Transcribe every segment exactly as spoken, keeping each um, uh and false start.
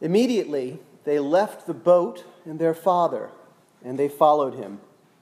Immediately, they left the boat and their father, and they followed him.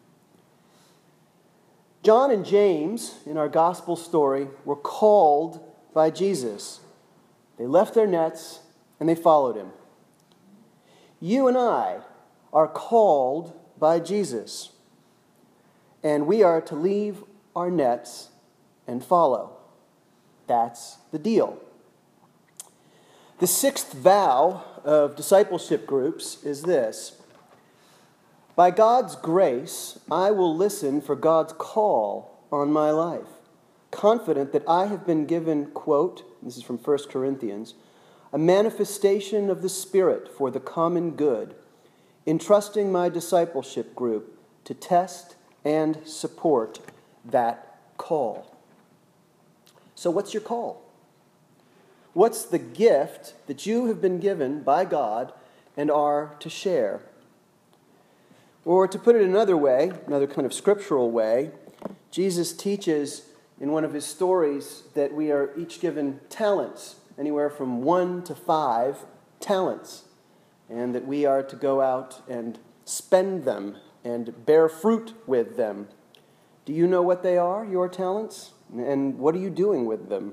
John and James, in our gospel story, were called by Jesus. They left their nets and they followed him. You and I are called by Jesus, and we are to leave our nets and follow. That's the deal. The sixth vow of discipleship groups is this: by God's grace, I will listen for God's call on my life, confident that I have been given, quote, this is from First Corinthians, a manifestation of the Spirit for the common good, entrusting my discipleship group to test and support that call. So what's your call? What's the gift that you have been given by God and are to share? Or to put it another way, another kind of scriptural way, Jesus teaches in one of his stories that we are each given talents, anywhere from one to five talents, and that we are to go out and spend them and bear fruit with them. Do you know what they are, your talents? And what are you doing with them?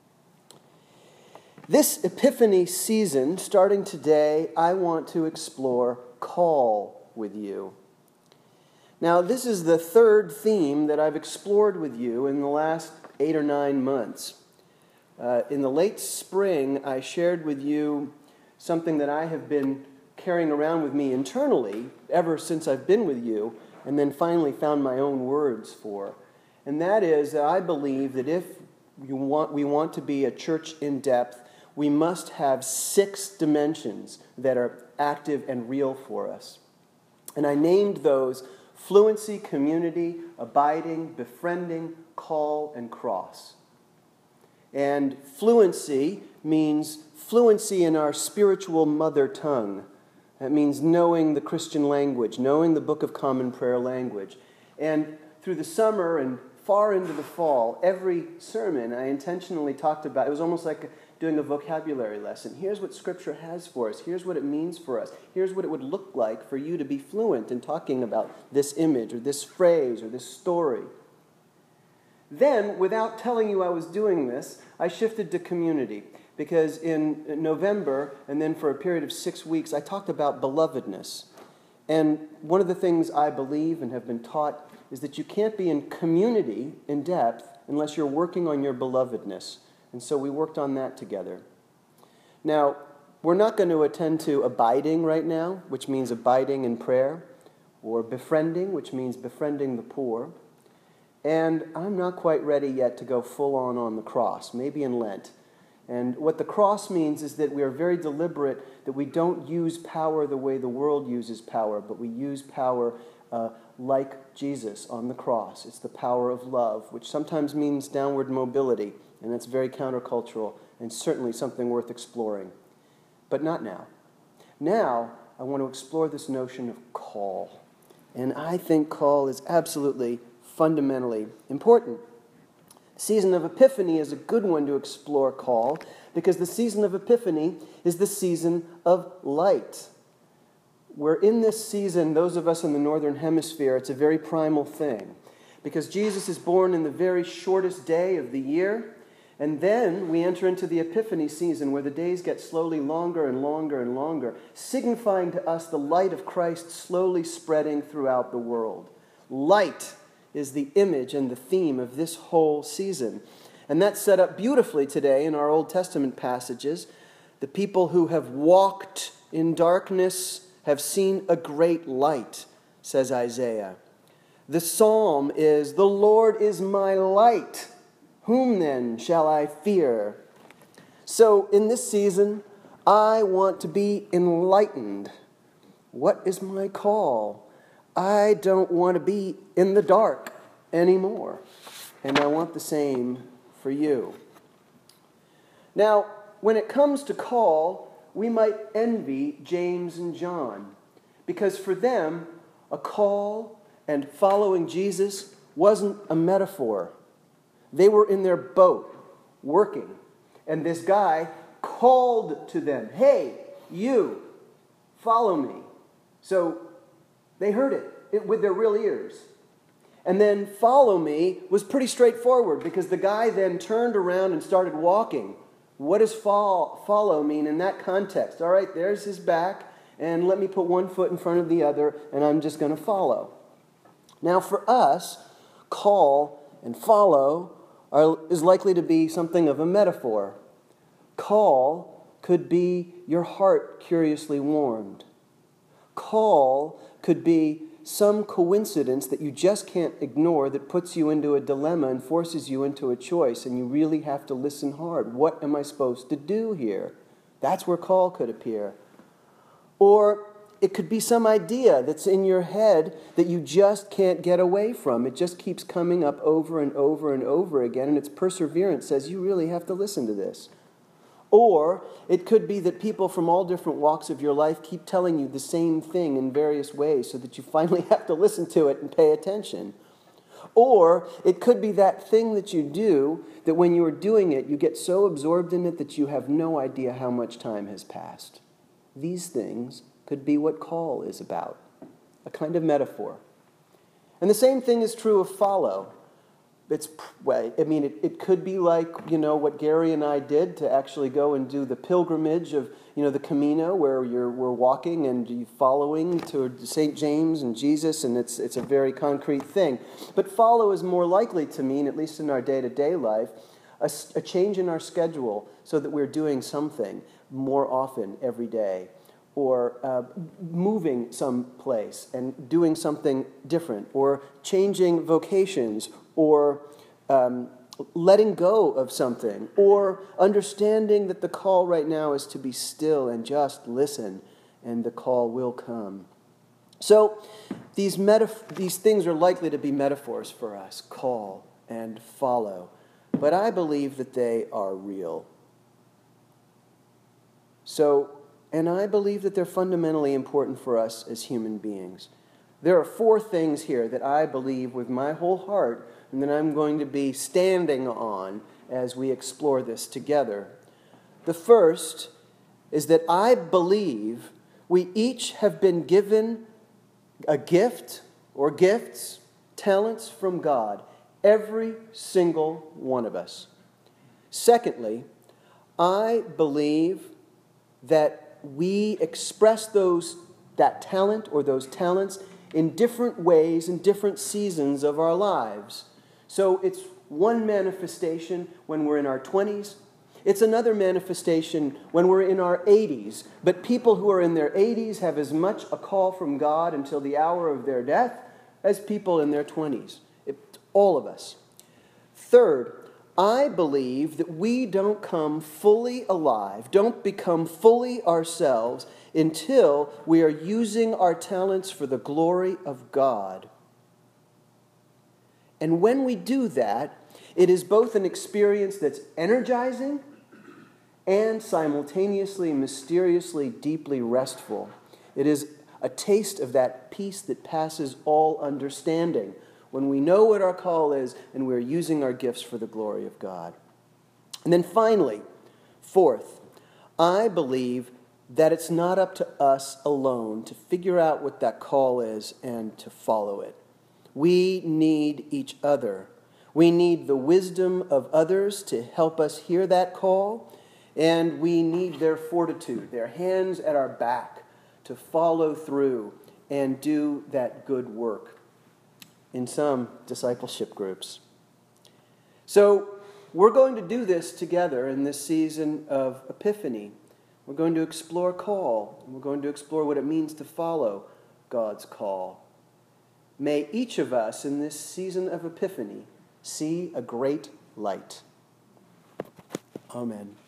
This Epiphany season, starting today, I want to explore call with you. Now, this is the third theme that I've explored with you in the last eight or nine months. Uh, in the late spring, I shared with you something that I have been carrying around with me internally ever since I've been with you, and then finally found my own words for. And that is that I believe that if you want, we want to be a church in depth, we must have six dimensions that are active and real for us. And I named those fluency, community, abiding, befriending, call, and cross. And fluency means fluency in our spiritual mother tongue. That means knowing the Christian language, knowing the Book of Common Prayer language. And through the summer and far into the fall, every sermon I intentionally talked about, it was almost like doing a vocabulary lesson. Here's what Scripture has for us. Here's what it means for us. Here's what it would look like for you to be fluent in talking about this image or this phrase or this story. Then, without telling you I was doing this, I shifted to community. Because in November, and then for a period of six weeks, I talked about belovedness. And one of the things I believe and have been taught is that you can't be in community in depth unless you're working on your belovedness. And so we worked on that together. Now, we're not going to attend to abiding right now, which means abiding in prayer, or befriending, which means befriending the poor. And I'm not quite ready yet to go full on on the cross, maybe in Lent. And what the cross means is that we are very deliberate, that we don't use power the way the world uses power, but we use power uh, like Jesus on the cross. It's the power of love, which sometimes means downward mobility, and that's very countercultural and certainly something worth exploring. But not now. Now, I want to explore this notion of call. And I think call is absolutely fundamentally important. The season of Epiphany is a good one to explore call because the season of Epiphany is the season of light. We're in this season, those of us in the Northern Hemisphere, it's a very primal thing because Jesus is born in the very shortest day of the year, and then we enter into the Epiphany season where the days get slowly longer and longer and longer, signifying to us the light of Christ slowly spreading throughout the world. Light is the image and the theme of this whole season. And that's set up beautifully today in our Old Testament passages. The people who have walked in darkness have seen a great light, says Isaiah. The psalm is, "The Lord is my light. Whom then shall I fear?" So in this season, I want to be enlightened. What is my call? I don't want to be in the dark anymore. And I want the same for you. Now, when it comes to call, we might envy James and John, because for them, a call and following Jesus wasn't a metaphor. They were in their boat, working, and this guy called to them, "Hey, you, follow me. So they heard it, it with their real ears. And then follow me was pretty straightforward because the guy then turned around and started walking. What does fall, follow mean in that context? All right, there's his back, and let me put one foot in front of the other, and I'm just going to follow. Now for us, call and follow are, is likely to be something of a metaphor. Call could be your heart curiously warmed. Call could be some coincidence that you just can't ignore that puts you into a dilemma and forces you into a choice, and you really have to listen hard. What am I supposed to do here? That's where call could appear. Or it could be some idea that's in your head that you just can't get away from. It just keeps coming up over and over and over again, and its perseverance says you really have to listen to this. Or it could be that people from all different walks of your life keep telling you the same thing in various ways so that you finally have to listen to it and pay attention. Or it could be that thing that you do that when you are doing it, you get so absorbed in it that you have no idea how much time has passed. These things could be what call is about, a kind of metaphor. And the same thing is true of follow. It's, well, I mean, it, it could be like, you know, what Gary and I did to actually go and do the pilgrimage of, you know, the Camino, where you're we're walking and you're following to Saint James and Jesus, and it's it's a very concrete thing. But follow is more likely to mean, at least in our day-to-day life, a, a change in our schedule so that we're doing something more often every day, or uh, moving someplace and doing something different, or changing vocations, or um, letting go of something, or understanding that the call right now is to be still and just listen, and the call will come. So these metaf- these things are likely to be metaphors for us, call and follow, but I believe that they are real. So, and I believe that they're fundamentally important for us as human beings. There are four things here that I believe with my whole heart and that I'm going to be standing on as we explore this together. The first is that I believe we each have been given a gift or gifts, talents from God, every single one of us. Secondly, I believe that we express those that talent or those talents in different ways in different seasons of our lives. So it's one manifestation when we're in our twenties. It's another manifestation when we're in our eighties. But people who are in their eighties have as much a call from God until the hour of their death as people in their twenties. It, all of us. Third, I believe that we don't come fully alive, don't become fully ourselves until we are using our talents for the glory of God. And when we do that, it is both an experience that's energizing and simultaneously, mysteriously, deeply restful. It is a taste of that peace that passes all understanding when we know what our call is and we're using our gifts for the glory of God. And then finally, fourth, I believe that it's not up to us alone to figure out what that call is and to follow it. We need each other. We need the wisdom of others to help us hear that call, and we need their fortitude, their hands at our back to follow through and do that good work in some discipleship groups. So we're going to do this together in this season of Epiphany. We're going to explore call. We're going to explore what it means to follow God's call. May each of us in this season of Epiphany see a great light. Amen.